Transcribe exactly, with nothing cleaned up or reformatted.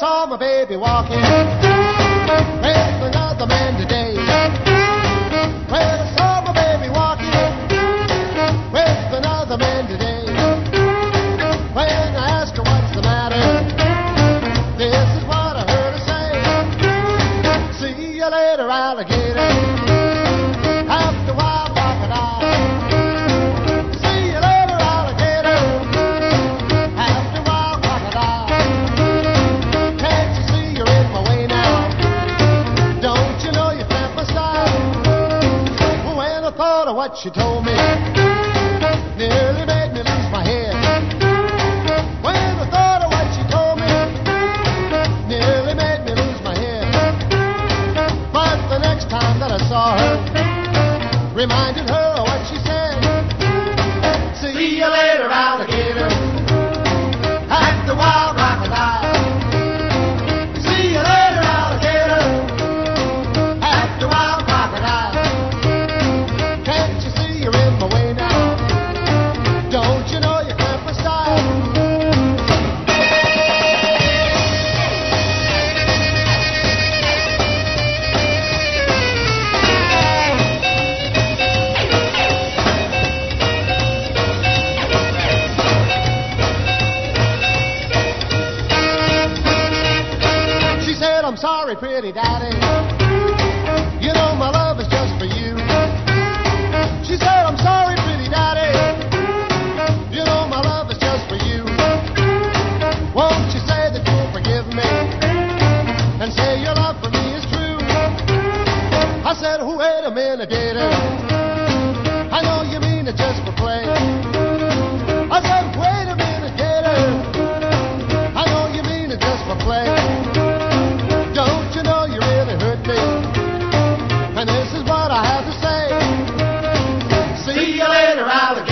saw my baby walking with another man today. Well, I saw my baby walking with another man today. When I asked her what's the matter, this is what I heard her say. See you later, alligator. After a while, crocodile. See you later, alligator. After a while, crocodile. Can't you see you're in my way now? Don't you know you cramp my style? When I thought of what she told me, nearly made me lose my head. When I thought of what she told me, nearly made me lose my head. But the next time that I saw her, reminded her of what she said. See you later, alligator. Act the wild crocodile. See you later, alligator. Act the wild crocodile. Can't you see you're in my way now? Don't you know you cramp my style? She said, I'm sorry, pretty daddy. You know my love is just for you. She said, I'm sorry, pretty daddy. You know my love is just for you. Won't you say that you'll forgive me and say your love for me is true? I said, oh, wait a minute, gator. I know you mean it just for play. I said, wait a minute, gator. I know you mean it just for play. Don't you know you really hurt me? And this is what I have to say. See you later, alligator.